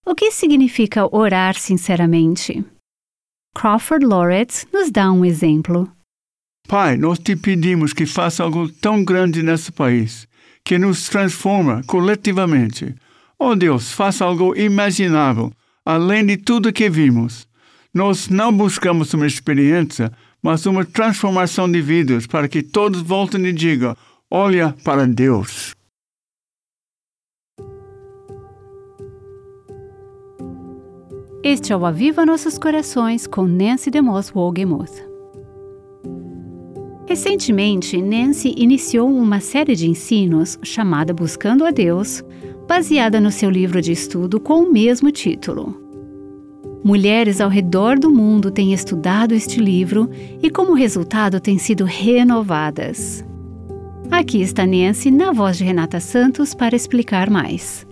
O que significa orar sinceramente? Crawford Loritz nos dá um exemplo. Pai, nós te pedimos que faça algo tão grande nesse país, que nos transforma coletivamente. Oh Deus, faça algo imaginável, além de tudo que vimos. Nós não buscamos uma experiência, mas uma transformação de vidas para que todos voltem e digam, olha para Deus. Este é o Aviva Nossos Corações com Nancy DeMoss Wolgemuth. Recentemente, Nancy iniciou uma série de ensinos chamada Buscando a Deus, baseada no seu livro de estudo com o mesmo título. Mulheres ao redor do mundo têm estudado este livro e, como resultado, têm sido renovadas. Aqui está Nancy, na voz de Renata Santos, para explicar mais.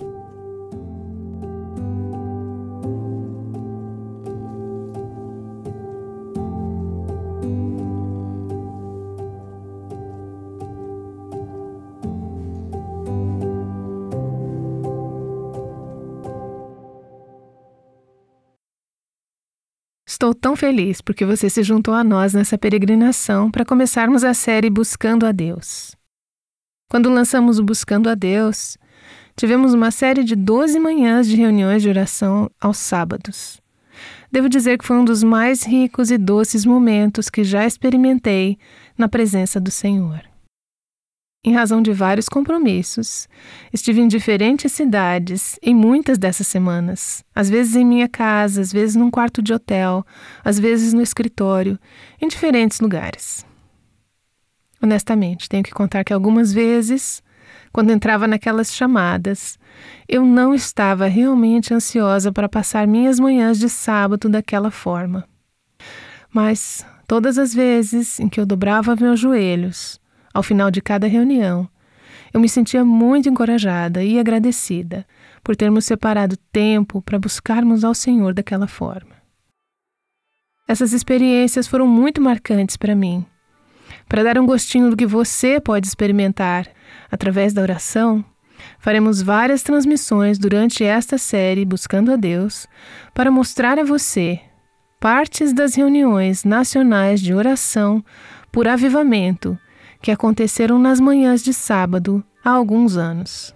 Estou tão feliz porque você se juntou a nós nessa peregrinação para começarmos a série Buscando a Deus. Quando lançamos o Buscando a Deus, tivemos uma série de 12 manhãs de reuniões de oração aos sábados. Devo dizer que foi um dos mais ricos e doces momentos que já experimentei na presença do Senhor. Em razão de vários compromissos, estive em diferentes cidades em muitas dessas semanas, às vezes em minha casa, às vezes num quarto de hotel, às vezes no escritório, em diferentes lugares. Honestamente, tenho que contar que algumas vezes, quando entrava naquelas chamadas, eu não estava realmente ansiosa para passar minhas manhãs de sábado daquela forma. Mas, todas as vezes em que eu dobrava meus joelhos, ao final de cada reunião, eu me sentia muito encorajada e agradecida por termos separado tempo para buscarmos ao Senhor daquela forma. Essas experiências foram muito marcantes para mim. Para dar um gostinho do que você pode experimentar através da oração, faremos várias transmissões durante esta série Buscando a Deus para mostrar a você partes das reuniões nacionais de oração por avivamento que aconteceram nas manhãs de sábado há alguns anos.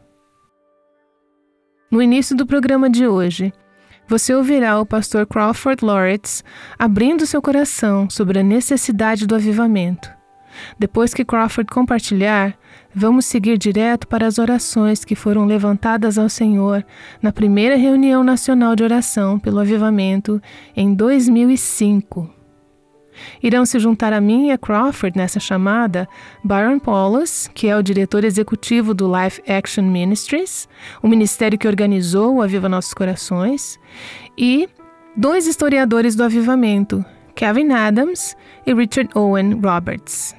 No início do programa de hoje, você ouvirá o pastor Crawford Loritz abrindo seu coração sobre a necessidade do avivamento. Depois que Crawford compartilhar, vamos seguir direto para as orações que foram levantadas ao Senhor na primeira reunião nacional de oração pelo avivamento em 2005. Irão se juntar a mim e a Crawford nessa chamada Byron Paulus, que é o diretor executivo do Life Action Ministries, o ministério que organizou o Aviva Nossos Corações, e 2 historiadores do avivamento, Kevin Adams e Richard Owen Roberts.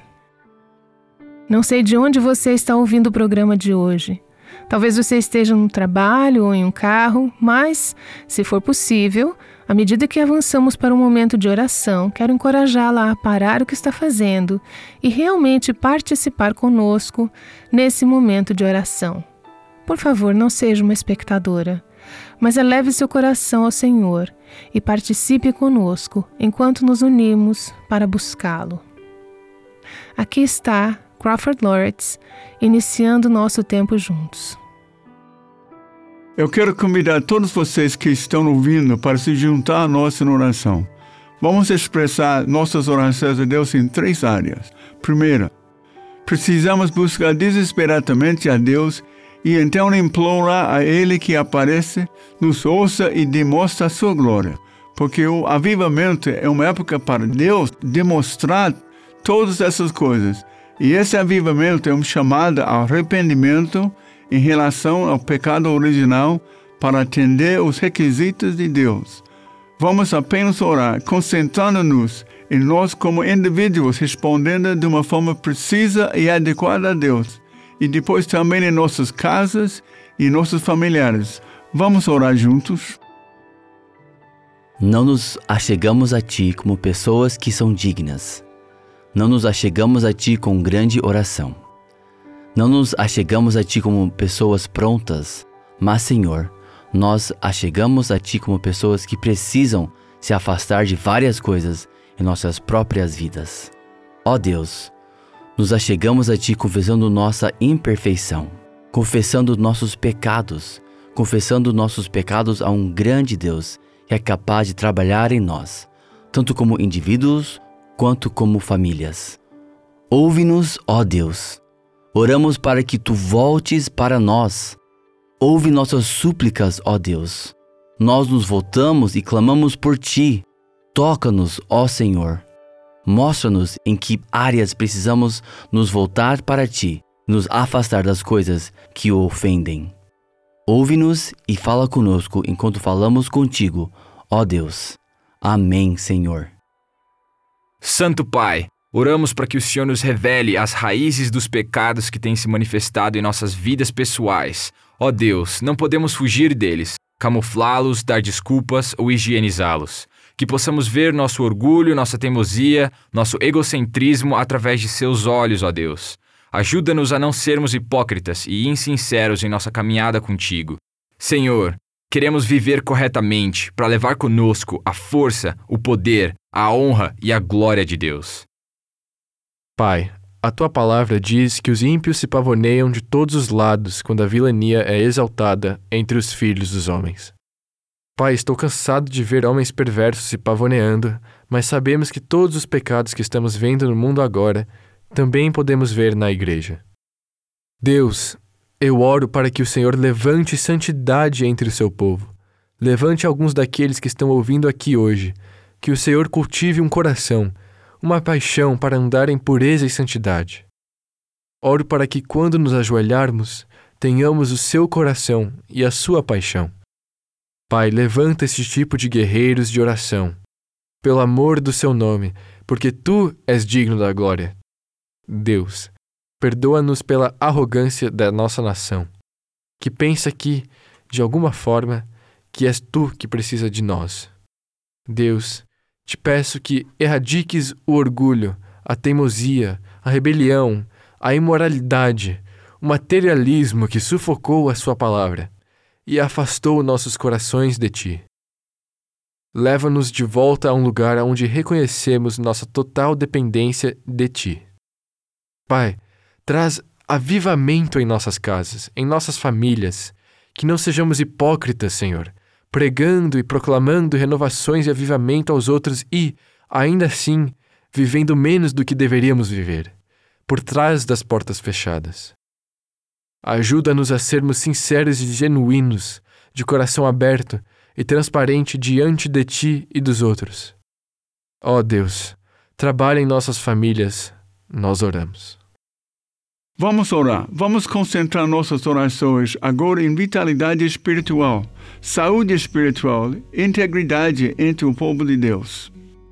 Não sei de onde você está ouvindo o programa de hoje. Talvez você esteja no trabalho ou em um carro, mas, se for possível, à medida que avançamos para um momento de oração, quero encorajá-la a parar o que está fazendo e realmente participar conosco nesse momento de oração. Por favor, não seja uma espectadora, mas eleve seu coração ao Senhor e participe conosco enquanto nos unimos para buscá-lo. Aqui está Crawford Loritz, iniciando nosso tempo juntos. Eu quero convidar todos vocês que estão ouvindo para se juntar a nós na oração. Vamos expressar nossas orações a Deus em 3 áreas. Primeira, precisamos buscar desesperadamente a Deus e então implorar a Ele que apareça, nos ouça e demonstre a sua glória. Porque o avivamento é uma época para Deus demonstrar todas essas coisas. E esse avivamento é uma chamada ao arrependimento em relação ao pecado original para atender os requisitos de Deus. Vamos apenas orar, concentrando-nos em nós como indivíduos, respondendo de uma forma precisa e adequada a Deus. E depois também em nossas casas e nossos familiares. Vamos orar juntos? Não nos achegamos a Ti como pessoas que são dignas. Não nos achegamos a Ti com grande oração. Não nos achegamos a Ti como pessoas prontas, mas, Senhor, nós achegamos a Ti como pessoas que precisam se afastar de várias coisas em nossas próprias vidas. Ó Deus, nos achegamos a Ti confessando nossa imperfeição, confessando nossos pecados a um grande Deus que é capaz de trabalhar em nós, tanto como indivíduos quanto como famílias. Ouve-nos, ó Deus. Oramos para que Tu voltes para nós. Ouve nossas súplicas, ó Deus. Nós nos voltamos e clamamos por Ti. Toca-nos, ó Senhor. Mostra-nos em que áreas precisamos nos voltar para Ti, nos afastar das coisas que o ofendem. Ouve-nos e fala conosco enquanto falamos contigo, ó Deus. Amém, Senhor. Santo Pai, oramos para que o Senhor nos revele as raízes dos pecados que têm se manifestado em nossas vidas pessoais. Ó Deus, não podemos fugir deles, camuflá-los, dar desculpas ou higienizá-los. Que possamos ver nosso orgulho, nossa teimosia, nosso egocentrismo através de Seus olhos, ó Deus. Ajuda-nos a não sermos hipócritas e insinceros em nossa caminhada contigo. Senhor, queremos viver corretamente para levar conosco a força, o poder, a honra e a glória de Deus. Pai, a Tua palavra diz que os ímpios se pavoneiam de todos os lados quando a vilania é exaltada entre os filhos dos homens. Pai, estou cansado de ver homens perversos se pavoneando, mas sabemos que todos os pecados que estamos vendo no mundo agora também podemos ver na igreja. Deus, eu oro para que o Senhor levante santidade entre o seu povo. Levante alguns daqueles que estão ouvindo aqui hoje, que o Senhor cultive um coração, uma paixão para andar em pureza e santidade. Oro para que quando nos ajoelharmos, tenhamos o seu coração e a sua paixão. Pai, levanta esse tipo de guerreiros de oração, pelo amor do seu nome, porque Tu és digno da glória. Deus, perdoa-nos pela arrogância da nossa nação, que pensa que, de alguma forma, que és Tu que precisa de nós. Deus, te peço que erradiques o orgulho, a teimosia, a rebelião, a imoralidade, o materialismo que sufocou a Sua palavra e afastou nossos corações de Ti. Leva-nos de volta a um lugar onde reconhecemos nossa total dependência de Ti. Pai, traz avivamento em nossas casas, em nossas famílias, que não sejamos hipócritas, Senhor, pregando e proclamando renovações e avivamento aos outros e, ainda assim, vivendo menos do que deveríamos viver, por trás das portas fechadas. Ajuda-nos a sermos sinceros e genuínos, de coração aberto e transparente diante de Ti e dos outros. Ó Deus, trabalha em nossas famílias, nós oramos. Vamos orar. Vamos concentrar nossas orações agora em vitalidade espiritual, saúde espiritual, integridade entre o povo de Deus.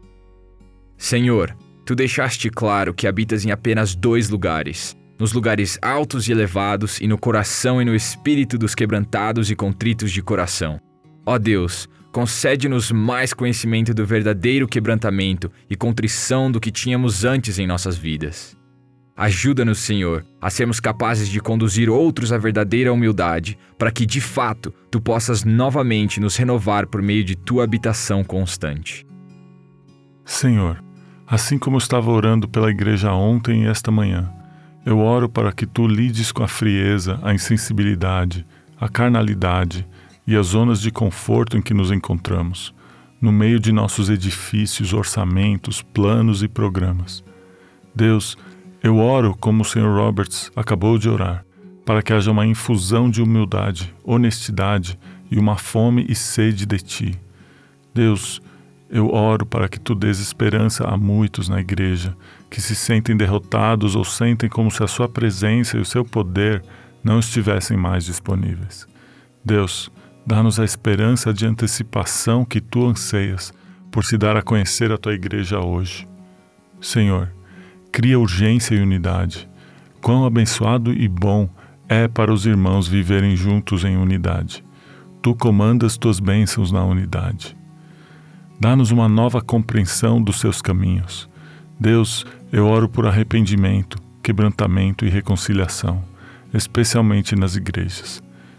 Senhor, Tu deixaste claro que habitas em apenas 2 lugares, nos lugares altos e elevados e no coração e no espírito dos quebrantados e contritos de coração. Ó Deus, concede-nos mais conhecimento do verdadeiro quebrantamento e contrição do que tínhamos antes em nossas vidas. Ajuda-nos, Senhor, a sermos capazes de conduzir outros à verdadeira humildade, para que, de fato, Tu possas novamente nos renovar por meio de Tua habitação constante. Senhor, assim como eu estava orando pela igreja ontem e esta manhã, eu oro para que Tu lides com a frieza, a insensibilidade, a carnalidade e as zonas de conforto em que nos encontramos, no meio de nossos edifícios, orçamentos, planos e programas. Deus, eu oro como o Sr. Roberts acabou de orar, para que haja uma infusão de humildade, honestidade e uma fome e sede de Ti. Deus, eu oro para que Tu dês esperança a muitos na igreja, que se sentem derrotados ou sentem como se a Sua presença e o Seu poder não estivessem mais disponíveis. Deus, dá-nos a esperança de antecipação que Tu anseias por se dar a conhecer a Tua igreja hoje. Senhor, cria urgência e unidade. Quão abençoado e bom é para os irmãos viverem juntos em unidade. Tu comandas Tuas bênçãos na unidade. Dá-nos uma nova compreensão dos Seus caminhos. Deus, eu oro por arrependimento, quebrantamento e reconciliação, especialmente nas igrejas.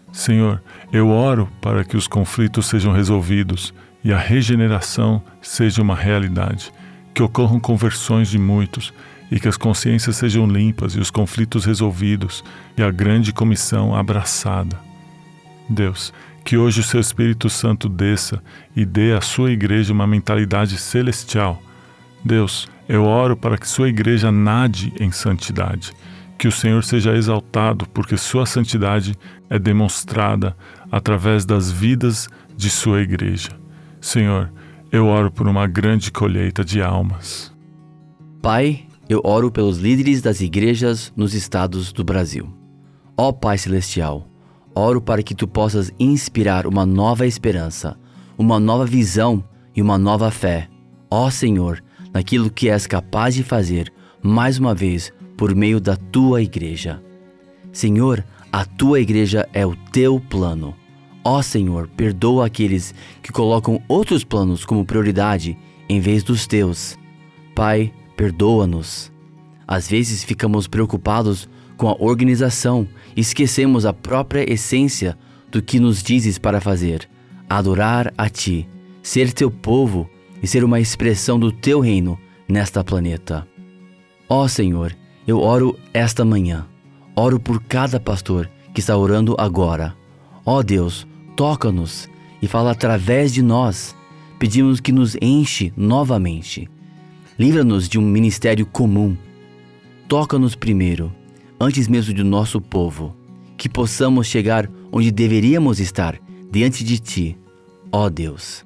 Senhor, eu oro para que os conflitos sejam resolvidos e a regeneração seja uma realidade, que ocorram conversões de muitos e que as consciências sejam limpas e os conflitos resolvidos e a grande comissão abraçada. Deus, que hoje o Seu Espírito Santo desça e dê à Sua igreja uma mentalidade celestial. Deus, eu oro para que Sua igreja nade em santidade, que o Senhor seja exaltado porque Sua santidade é demonstrada através das vidas de Sua igreja. Senhor, eu oro por uma grande colheita de almas. Pai, eu oro pelos líderes das igrejas nos estados do Brasil. Ó Pai Celestial, oro para que Tu possas inspirar uma nova esperança, uma nova visão e uma nova fé. Ó Senhor, naquilo que és capaz de fazer, mais uma vez, por meio da Tua igreja. Senhor, a Tua igreja é o Teu plano. Ó Senhor, perdoa aqueles que colocam outros planos como prioridade em vez dos Teus. Pai, perdoa-nos. Às vezes ficamos preocupados com a organização e esquecemos a própria essência do que nos dizes para fazer: adorar a Ti, ser Teu povo e ser uma expressão do Teu reino nesta planeta. Ó Senhor, eu oro esta manhã. Oro por cada pastor que está orando agora. Ó Deus, toca-nos e fala através de nós. Pedimos que nos enche novamente. Livra-nos de um ministério comum. Toca-nos primeiro, antes mesmo do nosso povo, que possamos chegar onde deveríamos estar, diante de Ti, ó Deus.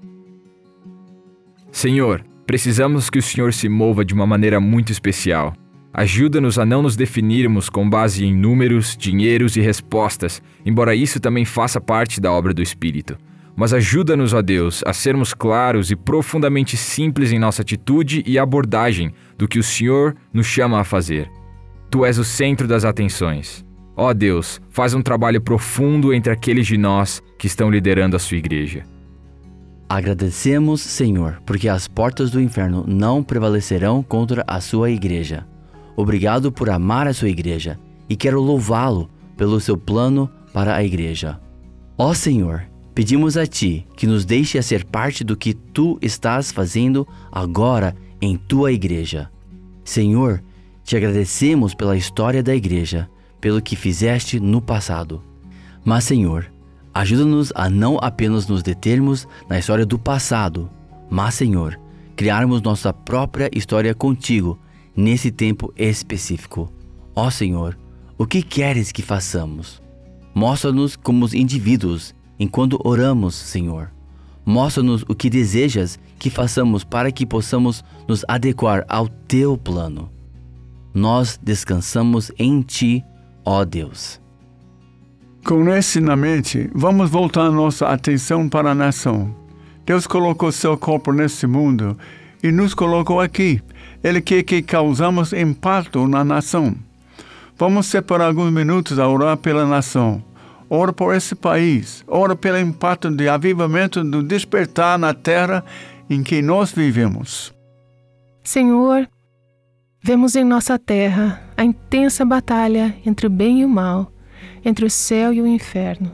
Senhor, precisamos que o Senhor se mova de uma maneira muito especial. Ajuda-nos a não nos definirmos com base em números, dinheiros e respostas, embora isso também faça parte da obra do Espírito. Mas ajuda-nos, ó Deus, a sermos claros e profundamente simples em nossa atitude e abordagem do que o Senhor nos chama a fazer. Tu és o centro das atenções. Ó Deus, faz um trabalho profundo entre aqueles de nós que estão liderando a Sua igreja. Agradecemos, Senhor, porque as portas do inferno não prevalecerão contra a Sua igreja. Obrigado por amar a Sua igreja e quero louvá-lo pelo Seu plano para a igreja. Ó Senhor, pedimos a Ti que nos deixe a ser parte do que Tu estás fazendo agora em Tua igreja. Senhor, Te agradecemos pela história da igreja, pelo que fizeste no passado. Mas, Senhor, ajuda-nos a não apenas nos determos na história do passado, mas, Senhor, criarmos nossa própria história contigo nesse tempo específico. Ó Senhor, o que queres que façamos? Mostra-nos como os indivíduos enquanto oramos, Senhor. Mostra-nos o que desejas que façamos para que possamos nos adequar ao Teu plano. Nós descansamos em Ti, ó Deus. Com isso na mente, vamos voltar nossa atenção para a nação. Deus colocou Seu corpo nesse mundo e nos colocou aqui. Ele quer que causamos impacto na nação. Vamos separar alguns minutos a orar pela nação. Ora por esse país. Ora pelo impacto de avivamento do despertar na terra em que nós vivemos. Senhor, vemos em nossa terra a intensa batalha entre o bem e o mal, entre o céu e o inferno.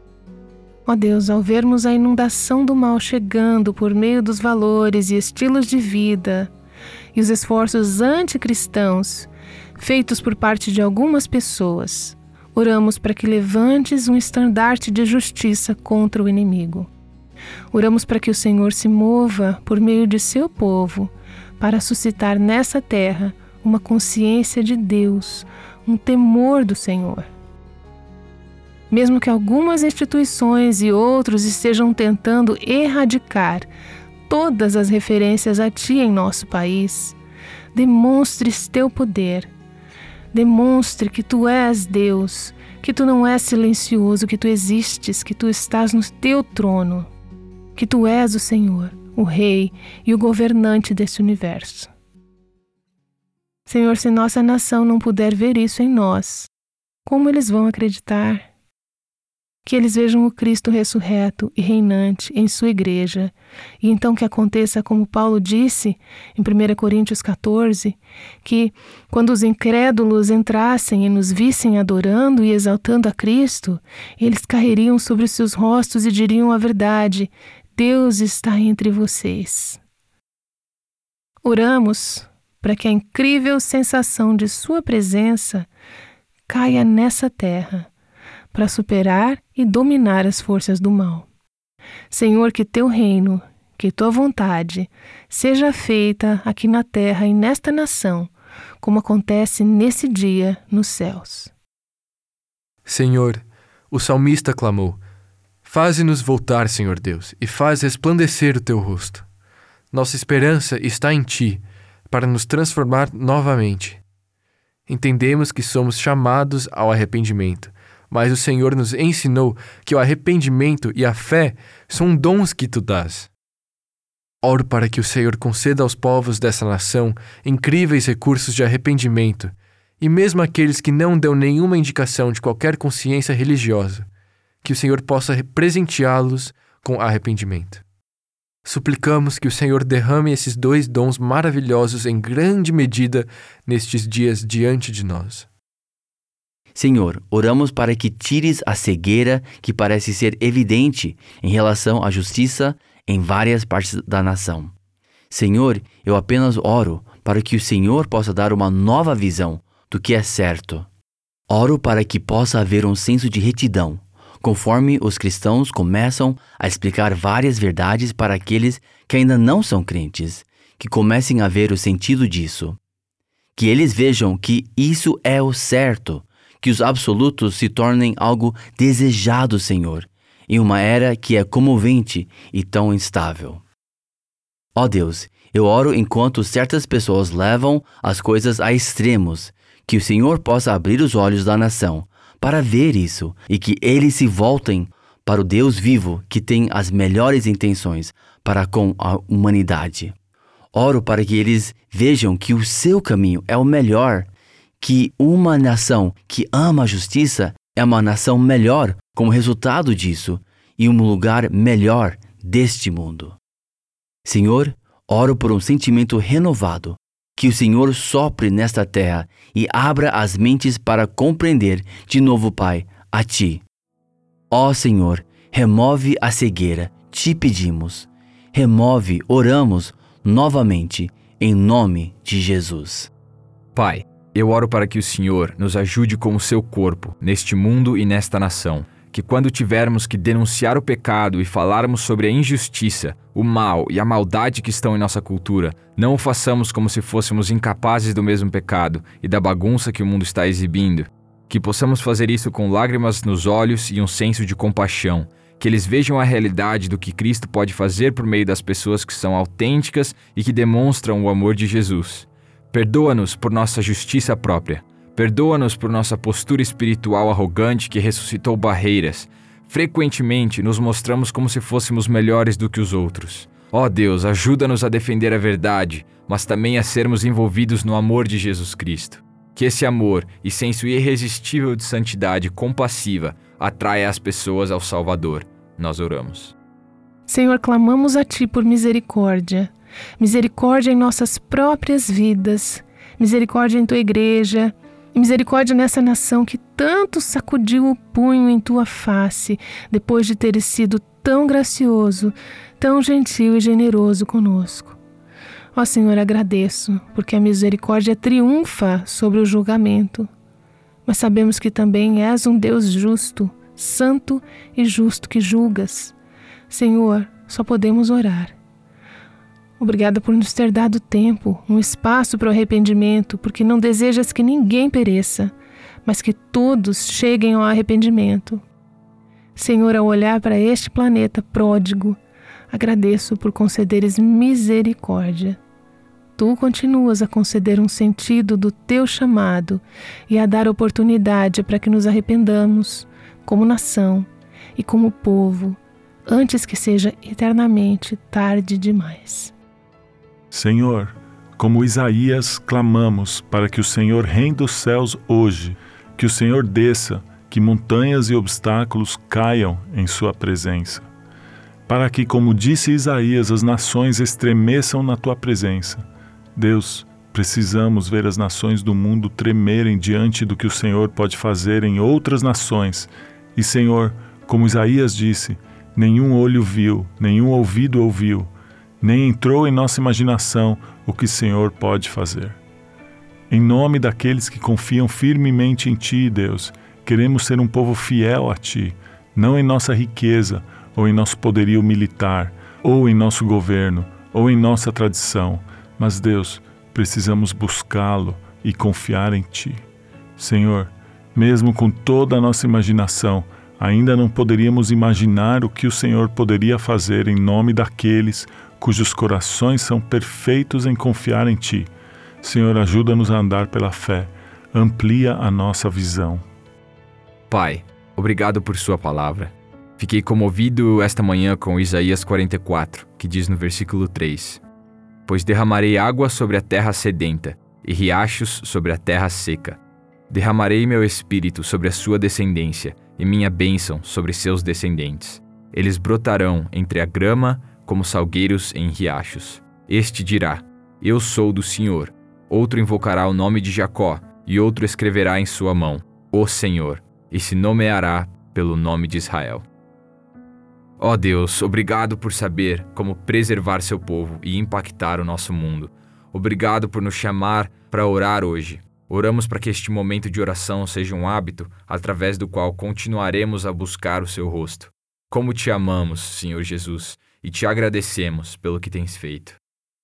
Ó Deus, ao vermos a inundação do mal chegando por meio dos valores e estilos de vida e os esforços anticristãos feitos por parte de algumas pessoas, oramos para que levantes um estandarte de justiça contra o inimigo. Oramos para que o Senhor se mova por meio de Seu povo para suscitar nessa terra uma consciência de Deus, um temor do Senhor. Mesmo que algumas instituições e outros estejam tentando erradicar todas as referências a Ti em nosso país, demonstres Teu poder. Demonstre que Tu és Deus, que Tu não és silencioso, que Tu existes, que Tu estás no Teu trono, que Tu és o Senhor, o Rei e o governante desse universo. Senhor, se nossa nação não puder ver isso em nós, como eles vão acreditar? que eles vejam o Cristo ressurreto e reinante em sua igreja, e então que aconteça como Paulo disse em 1 Coríntios 14, que quando os incrédulos entrassem e nos vissem adorando e exaltando a Cristo, eles cairiam sobre os seus rostos e diriam a verdade: Deus está entre vocês. Oramos para que a incrível sensação de sua presença caia nessa terra, para superar e dominar as forças do mal. Senhor, que teu reino, que tua vontade seja feita aqui na terra e nesta nação, como acontece nesse dia nos céus. Senhor, o salmista clamou: faze-nos voltar, Senhor Deus, e faz resplandecer o teu rosto. Nossa esperança está em ti, para nos transformar novamente. Entendemos que somos chamados ao arrependimento, mas o Senhor nos ensinou que o arrependimento e a fé são dons que tu dás. Oro para que o Senhor conceda aos povos dessa nação incríveis recursos de arrependimento, e mesmo aqueles que não dão nenhuma indicação de qualquer consciência religiosa, que o Senhor possa presenteá-los com arrependimento. Suplicamos que o Senhor derrame esses dois dons maravilhosos em grande medida nestes dias diante de nós. Senhor, oramos para que tires a cegueira que parece ser evidente em relação à justiça em várias partes da nação. Senhor, eu apenas oro para que o Senhor possa dar uma nova visão do que é certo. Oro para que possa haver um senso de retidão, conforme os cristãos começam a explicar várias verdades para aqueles que ainda não são crentes, que comecem a ver o sentido disso. Que eles vejam que isso é o certo, que os absolutos se tornem algo desejado, Senhor, em uma era que é comovente e tão instável. Ó Deus, eu oro enquanto certas pessoas levam as coisas a extremos, que o Senhor possa abrir os olhos da nação para ver isso e que eles se voltem para o Deus vivo que tem as melhores intenções para com a humanidade. Oro para que eles vejam que o seu caminho é o melhor, que uma nação que ama a justiça é uma nação melhor como resultado disso e um lugar melhor deste mundo. Senhor, oro por um sentimento renovado, que o Senhor sopre nesta terra e abra as mentes para compreender de novo, Pai, a Ti. Ó Senhor, remove a cegueira, te pedimos. Remove, oramos novamente, em nome de Jesus. Pai, eu oro para que o Senhor nos ajude como seu corpo, neste mundo e nesta nação. Que quando tivermos que denunciar o pecado e falarmos sobre a injustiça, o mal e a maldade que estão em nossa cultura, não o façamos como se fôssemos incapazes do mesmo pecado e da bagunça que o mundo está exibindo. Que possamos fazer isso com lágrimas nos olhos e um senso de compaixão. Que eles vejam a realidade do que Cristo pode fazer por meio das pessoas que são autênticas e que demonstram o amor de Jesus. Perdoa-nos por nossa justiça própria. Perdoa-nos por nossa postura espiritual arrogante que ressuscitou barreiras. Frequentemente nos mostramos como se fôssemos melhores do que os outros. Ó Deus, ajuda-nos a defender a verdade, mas também a sermos envolvidos no amor de Jesus Cristo. Que esse amor e senso irresistível de santidade compassiva atraia as pessoas ao Salvador. Nós oramos. Senhor, clamamos a Ti por misericórdia. Misericórdia em nossas próprias vidas. Misericórdia em Tua igreja. E misericórdia nessa nação que tanto sacudiu o punho em Tua face, depois de teres sido tão gracioso, tão gentil e generoso conosco. Ó Senhor, agradeço, porque a misericórdia triunfa sobre o julgamento. Mas sabemos que também és um Deus justo, santo e justo que julgas. Senhor, só podemos orar. Obrigada por nos ter dado tempo, um espaço para o arrependimento, porque não desejas que ninguém pereça, mas que todos cheguem ao arrependimento. Senhor, ao olhar para este planeta pródigo, agradeço por concederes misericórdia. Tu continuas a conceder um sentido do teu chamado e a dar oportunidade para que nos arrependamos, como nação e como povo, antes que seja eternamente tarde demais. Senhor, como Isaías, clamamos para que o Senhor reine dos céus hoje, que o Senhor desça que montanhas e obstáculos caiam em sua presença. Para que, como disse Isaías, as nações estremeçam na tua presença. Deus, precisamos ver as nações do mundo tremerem diante do que o Senhor pode fazer em outras nações. E, Senhor, como Isaías disse, nenhum olho viu, nenhum ouvido ouviu, nem entrou em nossa imaginação o que o Senhor pode fazer. Em nome daqueles que confiam firmemente em Ti, Deus, queremos ser um povo fiel a Ti, não em nossa riqueza, ou em nosso poderio militar, ou em nosso governo, ou em nossa tradição, mas, Deus, precisamos buscá-lo e confiar em Ti. Senhor, mesmo com toda a nossa imaginação, ainda não poderíamos imaginar o que o Senhor poderia fazer em nome daqueles cujos corações são perfeitos em confiar em Ti. Senhor, ajuda-nos a andar pela fé, amplia a nossa visão. Pai, obrigado por sua palavra. Fiquei comovido esta manhã com Isaías 44, que diz no versículo 3: Pois derramarei água sobre a terra sedenta, e riachos sobre a terra seca. Derramarei meu espírito sobre a sua descendência, e minha bênção sobre seus descendentes. Eles brotarão entre a grama como salgueiros em riachos. Este dirá: Eu sou do Senhor. Outro invocará o nome de Jacó, e outro escreverá em sua mão: O Senhor, e se nomeará pelo nome de Israel. Ó Deus, obrigado por saber como preservar seu povo e impactar o nosso mundo. Obrigado por nos chamar para orar hoje. Oramos para que este momento de oração seja um hábito através do qual continuaremos a buscar o seu rosto. Como te amamos, Senhor Jesus, e te agradecemos pelo que tens feito.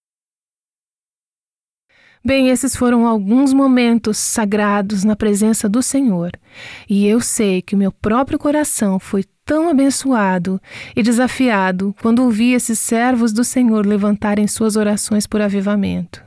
Bem, esses foram alguns momentos sagrados na presença do Senhor, e eu sei que o meu próprio coração foi tão abençoado e desafiado quando ouvi esses servos do Senhor levantarem suas orações por avivamento.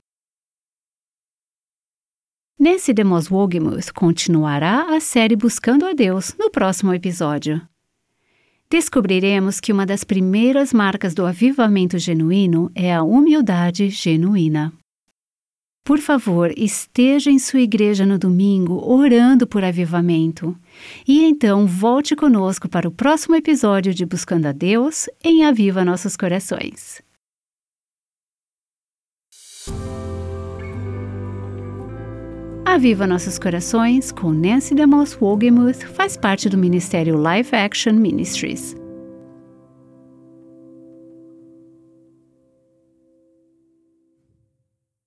Nancy DeMoss Wolgemuth continuará a série Buscando a Deus no próximo episódio. Descobriremos que uma das primeiras marcas do avivamento genuíno é a humildade genuína. Por favor, esteja em sua igreja no domingo orando por avivamento. E então volte conosco para o próximo episódio de Buscando a Deus em Aviva Nossos Corações. Aviva Nossos Corações, com Nancy DeMoss Wolgemuth, faz parte do Ministério Life Action Ministries.